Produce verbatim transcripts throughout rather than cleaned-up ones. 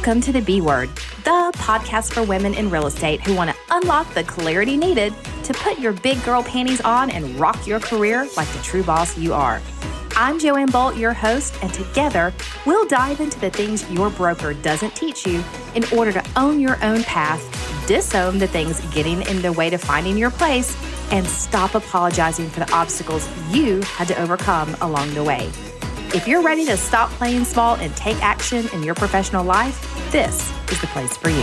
Welcome to the B Word, the podcast for women in real estate who want to unlock the clarity needed to put your big girl panties on and rock your career like the true boss you are. I'm Joanne Bolt, your host, and together we'll dive into the things your broker doesn't teach you in order to own your own path, disown the things getting in the way to finding your place, and stop apologizing for the obstacles you had to overcome along the way. If you're ready to stop playing small and take action in your professional life, this is the place for you.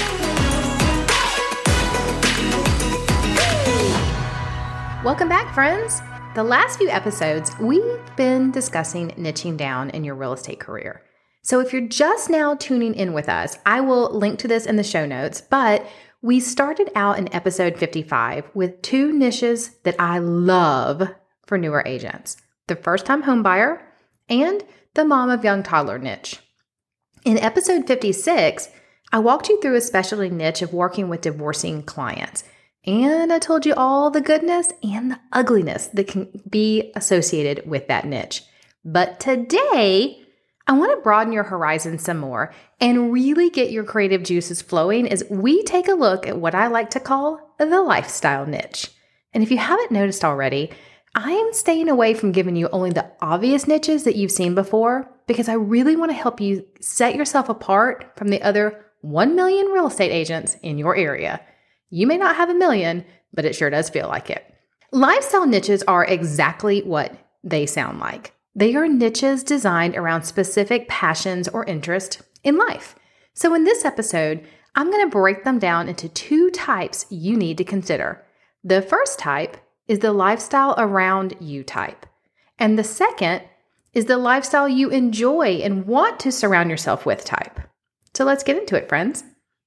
Welcome back, friends. The last few episodes, we've been discussing niching down in your real estate career. So if you're just now tuning in with us, I will link to this in the show notes, but we started out in episode fifty-five with two niches that I love for newer agents: the first-time home buyer and the mom of young toddler niche. In episode fifty-six, I walked you through a specialty niche of working with divorcing clients, and I told you all the goodness and the ugliness that can be associated with that niche. But today, I want to broaden your horizon some more and really get your creative juices flowing as we take a look at what I like to call the lifestyle niche. And if you haven't noticed already, I am staying away from giving you only the obvious niches that you've seen before because I really want to help you set yourself apart from the other one million real estate agents in your area. You may not have a million, but it sure does feel like it. Lifestyle niches are exactly what they sound like. They are niches designed around specific passions or interests in life. So in this episode, I'm going to break them down into two types you need to consider. The first type is the lifestyle around you type. And the second is the lifestyle you enjoy and want to surround yourself with type. So let's get into it, friends.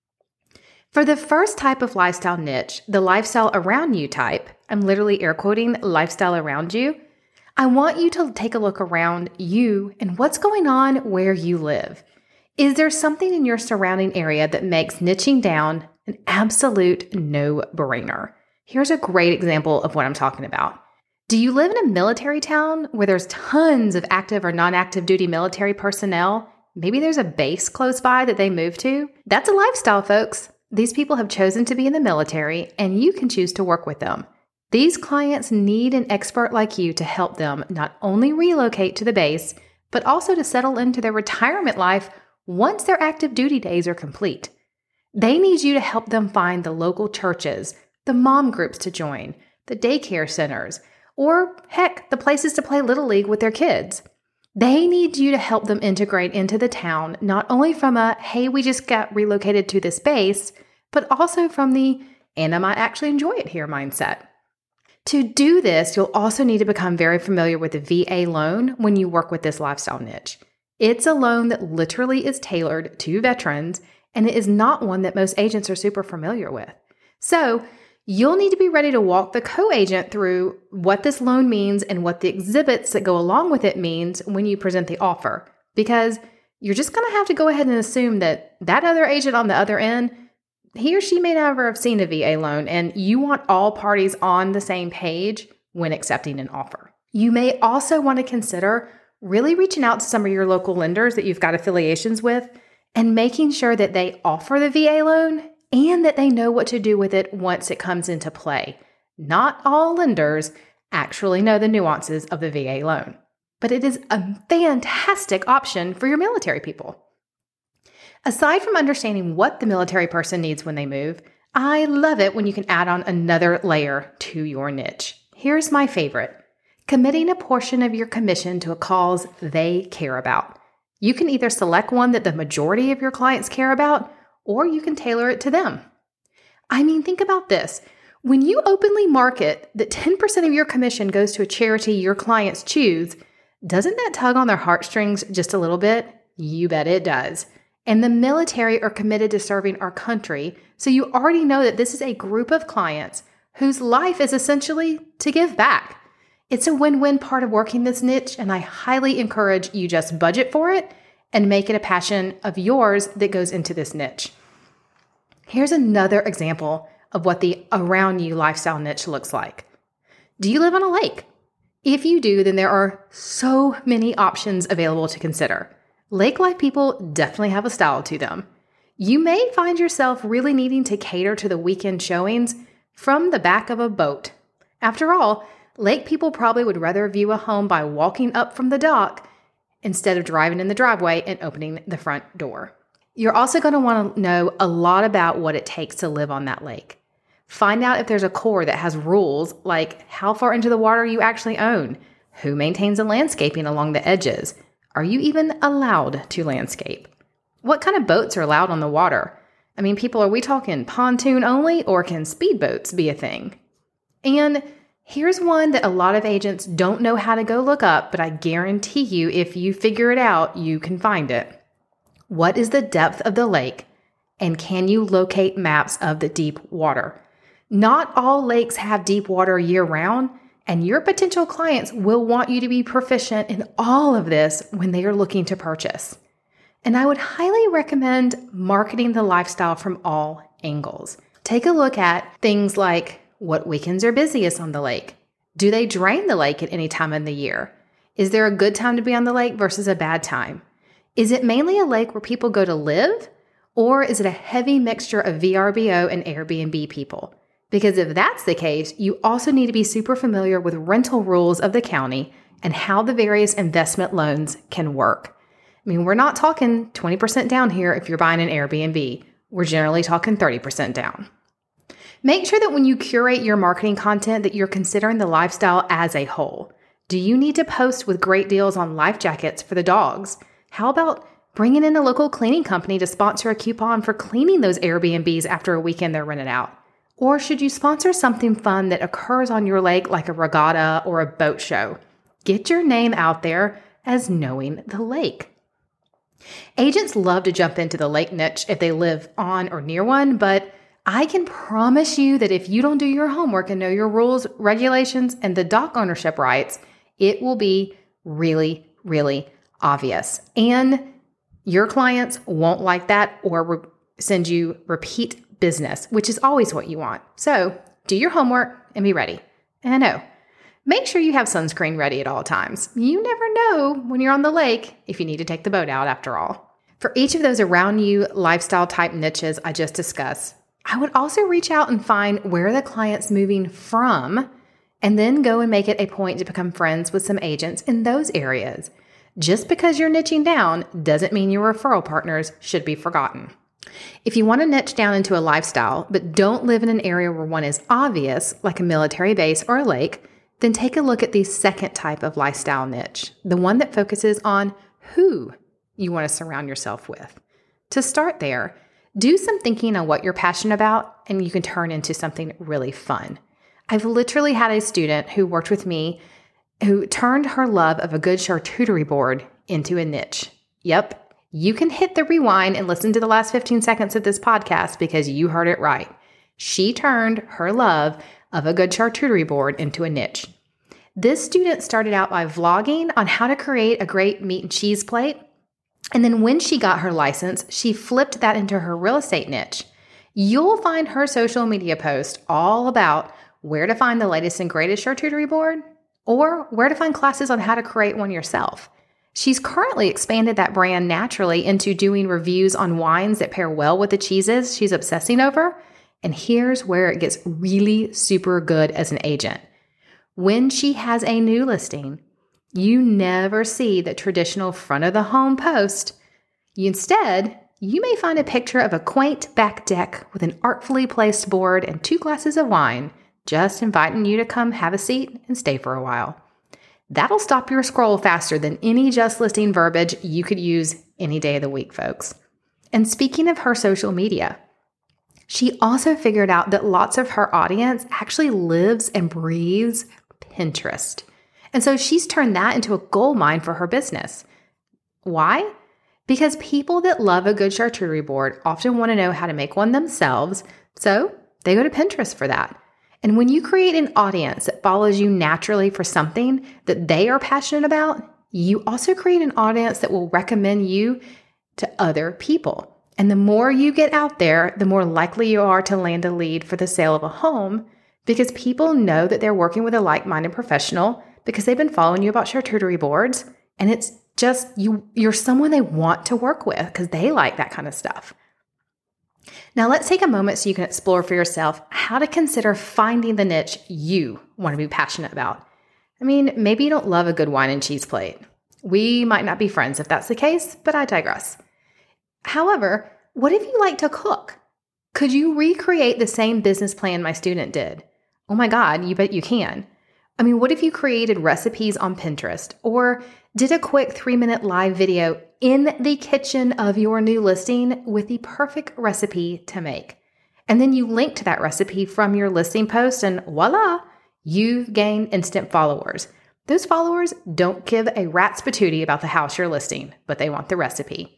For the first type of lifestyle niche, the lifestyle around you type, I'm literally air quoting lifestyle around you, I want you to take a look around you and what's going on where you live. Is there something in your surrounding area that makes niching down an absolute no-brainer? Here's a great example of what I'm talking about. Do you live in a military town where there's tons of active or non-active duty military personnel? Maybe there's a base close by that they move to? That's a lifestyle, folks. These people have chosen to be in the military, and you can choose to work with them. These clients need an expert like you to help them not only relocate to the base, but also to settle into their retirement life once their active duty days are complete. They need you to help them find the local churches, the mom groups to join, the daycare centers, or heck, the places to play Little League with their kids. They need you to help them integrate into the town, not only from a, hey, we just got relocated to this base, but also from the, and I might actually enjoy it here mindset. To do this, you'll also need to become very familiar with the V A loan when you work with this lifestyle niche. It's a loan that literally is tailored to veterans, and it is not one that most agents are super familiar with. So, you'll need to be ready to walk the co-agent through what this loan means and what the exhibits that go along with it means when you present the offer, because you're just going to have to go ahead and assume that that other agent on the other end, he or she may never have seen a V A loan, and you want all parties on the same page when accepting an offer. You may also want to consider really reaching out to some of your local lenders that you've got affiliations with and making sure that they offer the V A loan and that they know what to do with it once it comes into play. Not all lenders actually know the nuances of the V A loan, but it is a fantastic option for your military people. Aside from understanding what the military person needs when they move, I love it when you can add on another layer to your niche. Here's my favorite: committing a portion of your commission to a cause they care about. You can either select one that the majority of your clients care about, or you can tailor it to them. I mean, think about this. When you openly market that ten percent of your commission goes to a charity your clients choose, doesn't that tug on their heartstrings just a little bit? You bet it does. And the military are committed to serving our country, so you already know that this is a group of clients whose life is essentially to give back. It's a win-win part of working this niche, and I highly encourage you just budget for it and make it a passion of yours that goes into this niche. Here's another example of what the around you lifestyle niche looks like. Do you live on a lake? If you do, then there are so many options available to consider. lake life people definitely have a style to them. You may find yourself really needing to cater to the weekend showings from the back of a boat. After all, lake people probably would rather view a home by walking up from the dock instead of driving in the driveway and opening the front door. You're also going to want to know a lot about what it takes to live on that lake. Find out if there's a Corps that has rules like how far into the water you actually own, who maintains the landscaping along the edges, are you even allowed to landscape? What kind of boats are allowed on the water? I mean, people, are we talking pontoon only, or can speedboats be a thing? And here's one that a lot of agents don't know how to go look up, but I guarantee you if you figure it out, you can find it. What is the depth of the lake, and can you locate maps of the deep water? Not all lakes have deep water year-round, and your potential clients will want you to be proficient in all of this when they are looking to purchase. And I would highly recommend marketing the lifestyle from all angles. Take a look at things like what weekends are busiest on the lake. Do they drain the lake at any time in the year? Is there a good time to be on the lake versus a bad time? Is it mainly a lake where people go to live? Or is it a heavy mixture of V R B O and Airbnb people? Because if that's the case, you also need to be super familiar with rental rules of the county and how the various investment loans can work. I mean, we're not talking twenty percent down here if you're buying an Airbnb. We're generally talking thirty percent down. Make sure that when you curate your marketing content that you're considering the lifestyle as a whole. Do you need to post with great deals on life jackets for the dogs? How about bringing in a local cleaning company to sponsor a coupon for cleaning those Airbnbs after a weekend they're rented out? Or should you sponsor something fun that occurs on your lake like a regatta or a boat show? Get your name out there as knowing the lake. Agents love to jump into the lake niche if they live on or near one, but I can promise you that if you don't do your homework and know your rules, regulations, and the dock ownership rights, it will be really, really obvious. And your clients won't like that or re- send you repeat business, which is always what you want. So do your homework and be ready. And oh, make sure you have sunscreen ready at all times. You never know when you're on the lake if you need to take the boat out after all. For each of those around you lifestyle type niches I just discussed, I would also reach out and find where the client's moving from and then go and make it a point to become friends with some agents in those areas. Just because you're niching down doesn't mean your referral partners should be forgotten. If you want to niche down into a lifestyle, but don't live in an area where one is obvious, like a military base or a lake, then take a look at the second type of lifestyle niche, the one that focuses on who you want to surround yourself with. To start there, do some thinking on what you're passionate about, and you can turn into something really fun. I've literally had a student who worked with me who turned her love of a good charcuterie board into a niche. Yep. You can hit the rewind and listen to the last fifteen seconds of this podcast because you heard it right. She turned her love of a good charcuterie board into a niche. This student started out by vlogging on how to create a great meat and cheese plate. And then when she got her license, she flipped that into her real estate niche. You'll find her social media post all about where to find the latest and greatest charcuterie board or where to find classes on how to create one yourself. She's currently expanded that brand naturally into doing reviews on wines that pair well with the cheeses she's obsessing over. And here's where it gets really super good as an agent. When she has a new listing, you never see the traditional front of the home post. Instead, you may find a picture of a quaint back deck with an artfully placed board and two glasses of wine, just inviting you to come have a seat and stay for a while. That'll stop your scroll faster than any just listing verbiage you could use any day of the week, folks. And speaking of her social media, she also figured out that lots of her audience actually lives and breathes Pinterest. And so she's turned that into a gold mine for her business. Why? Because people that love a good charcuterie board often want to know how to make one themselves, so they go to Pinterest for that. And when you create an audience that follows you naturally for something that they are passionate about, you also create an audience that will recommend you to other people. And the more you get out there, the more likely you are to land a lead for the sale of a home because people know that they're working with a like-minded professional because they've been following you about charcuterie boards, and it's just you, you're someone they want to work with because they like that kind of stuff. Now let's take a moment so you can explore for yourself how to consider finding the niche you want to be passionate about. I mean, maybe you don't love a good wine and cheese plate. We might not be friends if that's the case, but I digress. However, what if you like to cook? Could you recreate the same business plan my student did? Oh my God, you bet you can. I mean, what if you created recipes on Pinterest or did a quick three-minute live video in the kitchen of your new listing with the perfect recipe to make? And then you link to that recipe from your listing post and voila, you've gained instant followers. Those followers don't give a rat's patootie about the house you're listing, but they want the recipe.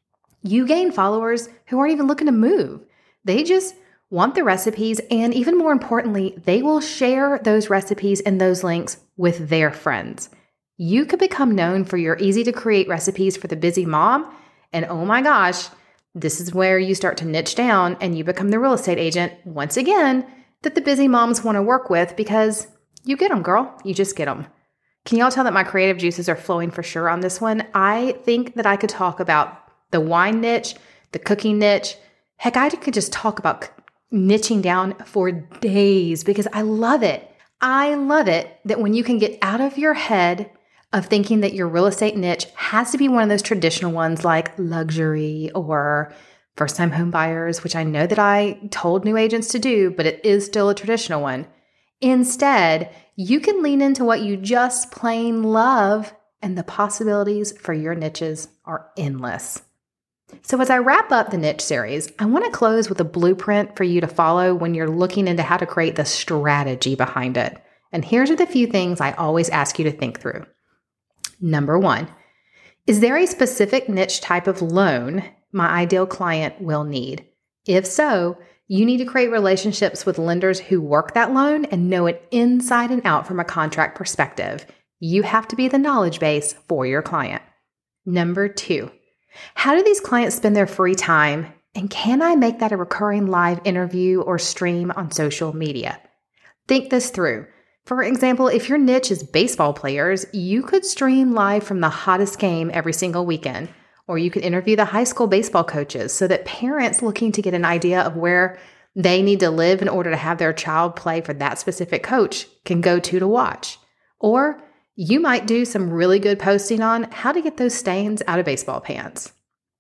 You gain followers who aren't even looking to move. They just want the recipes, and even more importantly, they will share those recipes and those links with their friends. You could become known for your easy-to-create recipes for the busy mom, and oh my gosh, this is where you start to niche down and you become the real estate agent, once again, that the busy moms want to work with because you get them, girl. You just get them. Can y'all tell that my creative juices are flowing for sure on this one? I think that I could talk about the wine niche, the cooking niche. Heck, I could just talk about niching down for days because I love it. I love it that when you can get out of your head of thinking that your real estate niche has to be one of those traditional ones like luxury or first-time home buyers, which I know that I told new agents to do, but it is still a traditional one. Instead, you can lean into what you just plain love, and the possibilities for your niches are endless. So as I wrap up the niche series, I want to close with a blueprint for you to follow when you're looking into how to create the strategy behind it. And here's the few things I always ask you to think through. Number one, is there a specific niche type of loan my ideal client will need? If so, you need to create relationships with lenders who work that loan and know it inside and out from a contract perspective. You have to be the knowledge base for your client. Number two, how do these clients spend their free time, and can I make that a recurring live interview or stream on social media? Think this through. For example, if your niche is baseball players, you could stream live from the hottest game every single weekend, or you could interview the high school baseball coaches so that parents looking to get an idea of where they need to live in order to have their child play for that specific coach can go to to watch. Or you might do some really good posting on how to get those stains out of baseball pants.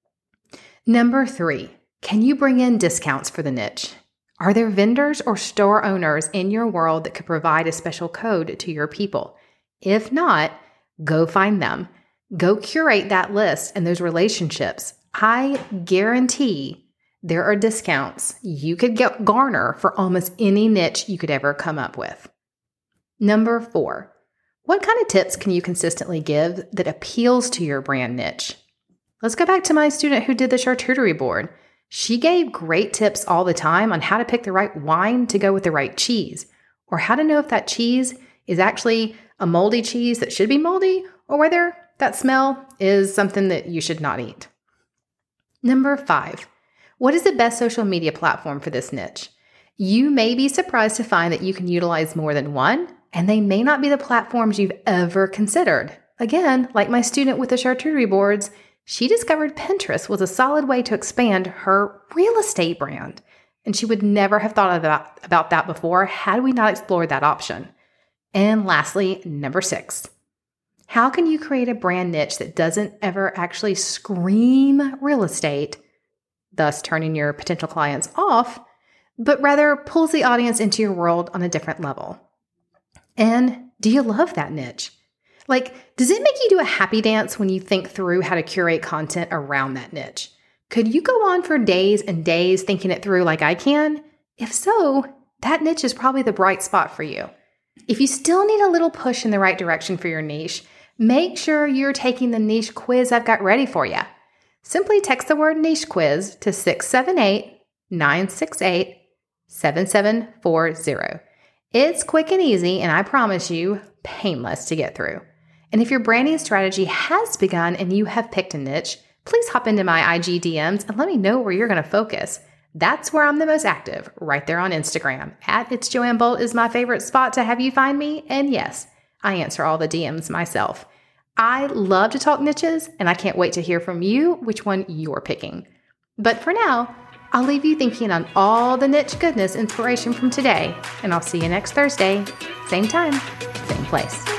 Number three, can you bring in discounts for the niche? Are there vendors or store owners in your world that could provide a special code to your people? If not, go find them. Go curate that list and those relationships. I guarantee there are discounts you could get garner for almost any niche you could ever come up with. Number four, what kind of tips can you consistently give that appeals to your brand niche? Let's go back to my student who did the charcuterie board. She gave great tips all the time on how to pick the right wine to go with the right cheese, or how to know if that cheese is actually a moldy cheese that should be moldy, or whether that smell is something that you should not eat. Number five, what is the best social media platform for this niche? You may be surprised to find that you can utilize more than one, and they may not be the platforms you've ever considered. Again, like my student with the charcuterie boards, she discovered Pinterest was a solid way to expand her real estate brand, and she would never have thought about, about that before had we not explored that option. And lastly, number six, how can you create a brand niche that doesn't ever actually scream real estate, thus turning your potential clients off, but rather pulls the audience into your world on a different level? And do you love that niche? Like, does it make you do a happy dance when you think through how to curate content around that niche? Could you go on for days and days thinking it through like I can? If so, that niche is probably the bright spot for you. If you still need a little push in the right direction for your niche, make sure you're taking the niche quiz I've got ready for you. Simply text the word niche quiz to six seven eight, nine six eight, seven seven four zero. It's quick and easy, and I promise you, painless to get through. And if your branding strategy has begun and you have picked a niche, please hop into my I G D Ms and let me know where you're going to focus. That's where I'm the most active, right there on Instagram. At It's Joanne Bolt is my favorite spot to have you find me. And yes, I answer all the D Ms myself. I love to talk niches, and I can't wait to hear from you which one you're picking. But for now, I'll leave you thinking on all the niche goodness inspiration from today, and I'll see you next Thursday, same time, same place.